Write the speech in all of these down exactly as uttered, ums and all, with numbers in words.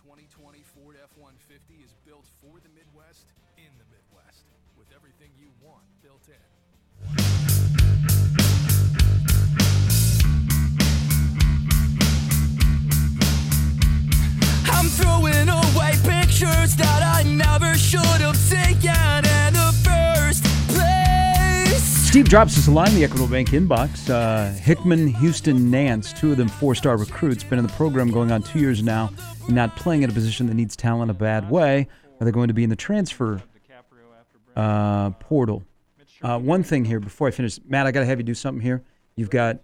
twenty twenty Ford F one fifty is built for the Midwest, in the Midwest, with everything you want built in. I'm throwing away pictures that I never should have taken in the first place. Steve drops us a line in the Equitable Bank inbox. Uh, Hickman, Houston, Nance, two of them four-star recruits, been in the program going on two years now, and not playing in a position that needs talent a bad way. Are they going to be in the transfer uh, portal? Uh, one thing here before I finish, Matt, I got to have you do something here. You've got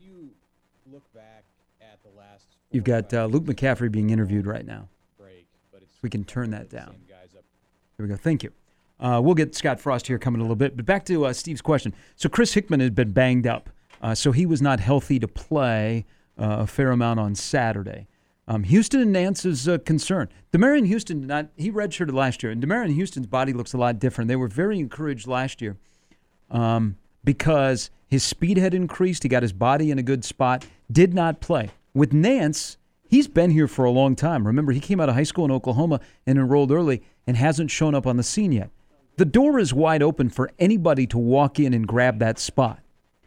you've got uh, Luke McCaffrey being interviewed right now. We can turn that down. There we go. Thank you. Uh, we'll get Scott Frost here coming in a little bit. But back to uh, Steve's question. So Chris Hickman had been banged up. Uh, so he was not healthy to play uh, a fair amount on Saturday. Um, Houston and Nance is a concern. Demarion Houston, did not, he redshirted last year. And Demarion Houston's body looks a lot different. They were very encouraged last year um, because his speed had increased. He got his body in a good spot. Did not play. With Nance, he's been here for a long time. Remember, he came out of high school in Oklahoma and enrolled early and hasn't shown up on the scene yet. The door is wide open for anybody to walk in and grab that spot.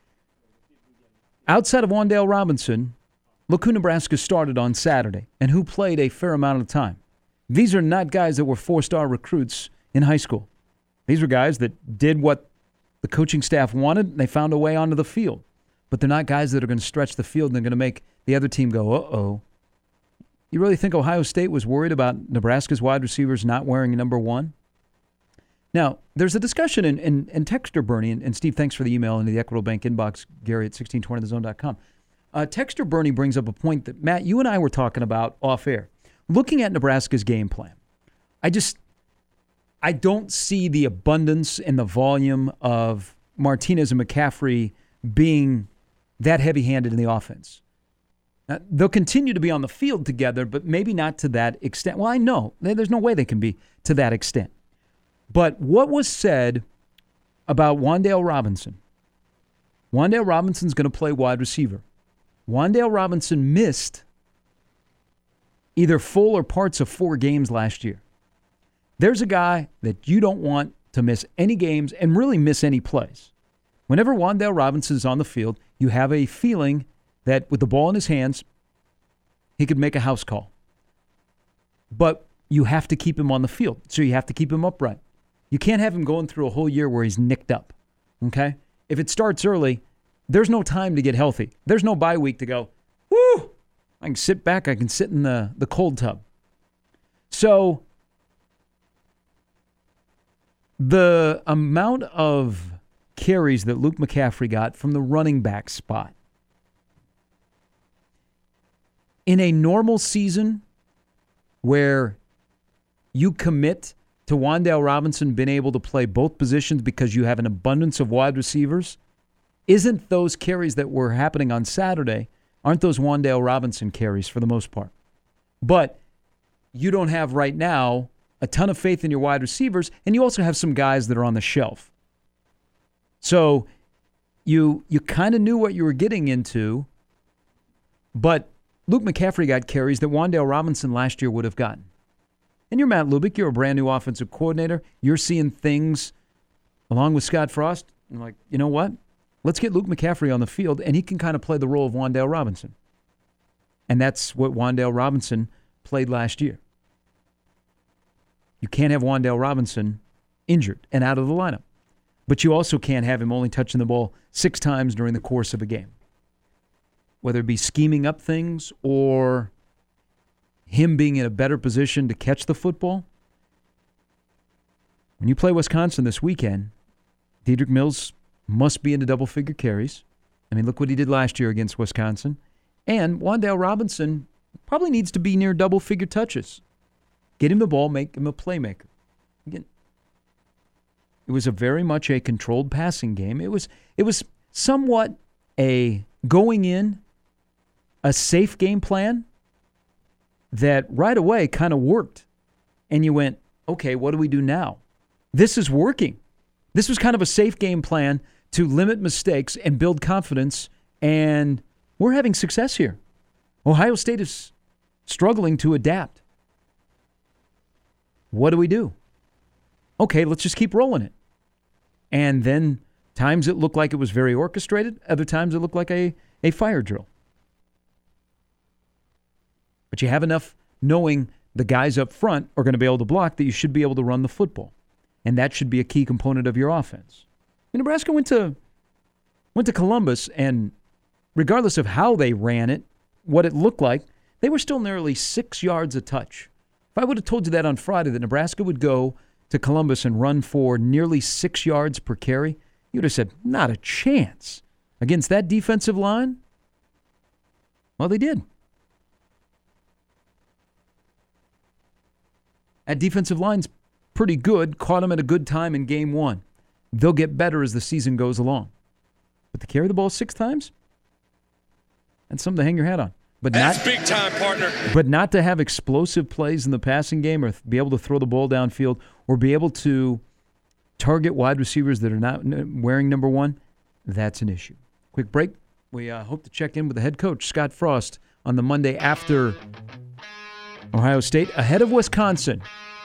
Outside of Wan'Dale Robinson, look who Nebraska started on Saturday and who played a fair amount of time. These are not guys that were four-star recruits in high school. These are guys that did what the coaching staff wanted, and they found a way onto the field. But they're not guys that are going to stretch the field and they're going to make the other team go, uh-oh. You really think Ohio State was worried about Nebraska's wide receivers not wearing number one? Now, there's a discussion in, in, in Texter Bernie, and, and Steve, thanks for the email into the Equitable Bank inbox, Gary at sixteen twenty the zone dot com. Uh, Texter Bernie brings up a point that, Matt, you and I were talking about off air. Looking at Nebraska's game plan, I just, I don't see the abundance and the volume of Martinez and McCaffrey being that heavy-handed in the offense. Now, they'll continue to be on the field together, but maybe not to that extent. Well, I know. There's no way they can be to that extent. But what was said about Wan'Dale Robinson? Wan'Dale Robinson's going to play wide receiver. Wan'Dale Robinson missed either full or parts of four games last year. There's a guy that you don't want to miss any games and really miss any plays. Whenever Wan'Dale Robinson is on the field, you have a feeling that with the ball in his hands, he could make a house call. But you have to keep him on the field, so you have to keep him upright. You can't have him going through a whole year where he's nicked up, okay? If it starts early, there's no time to get healthy. There's no bye week to go, whoo, I can sit back, I can sit in the, the cold tub. So the amount of carries that Luke McCaffrey got from the running back spot, in a normal season where you commit to Wan'Dale Robinson being able to play both positions because you have an abundance of wide receivers, isn't those carries that were happening on Saturday, aren't those Wan'Dale Robinson carries for the most part? But you don't have right now a ton of faith in your wide receivers, and you also have some guys that are on the shelf. So you you kind of knew what you were getting into, but Luke McCaffrey got carries that Wan'Dale Robinson last year would have gotten. And you're Matt Lubick. You're a brand new offensive coordinator. You're seeing things along with Scott Frost. And like, you know what? Let's get Luke McCaffrey on the field, and he can kind of play the role of Wan'Dale Robinson. And that's what Wan'Dale Robinson played last year. You can't have Wan'Dale Robinson injured and out of the lineup. But you also can't have him only touching the ball six times during the course of a game. Whether it be scheming up things or him being in a better position to catch the football. When you play Wisconsin this weekend, Dedrick Mills must be into double-figure carries. I mean, look what he did last year against Wisconsin. And Wan'Dale Robinson probably needs to be near double-figure touches. Get him the ball, make him a playmaker. Again, it was a very much a controlled passing game. It was it was somewhat a going in, a safe game plan that right away kind of worked. And you went, okay, what do we do now? This is working. This was kind of a safe game plan to limit mistakes and build confidence, and we're having success here. Ohio State is struggling to adapt. What do we do? Okay, let's just keep rolling it. And then times it looked like it was very orchestrated. Other times it looked like a, a fire drill. But you have enough knowing the guys up front are going to be able to block that you should be able to run the football. And that should be a key component of your offense. And Nebraska went to went to Columbus, and regardless of how they ran it, what it looked like, they were still nearly six yards a touch. If I would have told you that on Friday, that Nebraska would go to Columbus and run for nearly six yards per carry, you would have said, not a chance. Against that defensive line? Well, they did. That defensive line's pretty good, caught them at a good time in game one. They'll get better as the season goes along. But to carry the ball six times? That's something to hang your hat on. But That's not, big time, partner. But not to have explosive plays in the passing game or be able to throw the ball downfield or be able to target wide receivers that are not wearing number one, that's an issue. Quick break. We uh, hope to check in with the head coach, Scott Frost, on the Monday after Ohio State, ahead of Wisconsin.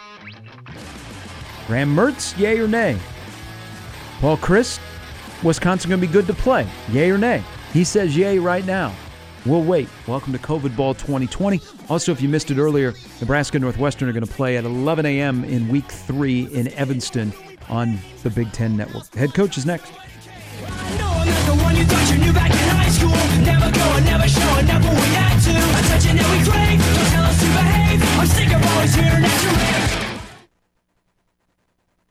Graham Mertz, yay or nay? Paul Chryst, Wisconsin going to be good to play, yay or nay? He says yay right now. We'll wait. Welcome to COVID Ball twenty twenty. Also, if you missed it earlier, Nebraska and Northwestern are going to play at eleven a.m. in week three in Evanston on the Big Ten Network. The head coach is next. I know I'm not the one you thought you knew back in high school. Never going, never showing up when we had to. Attention that we crave, don't tell us to behave. I'm sick of always hearing that you're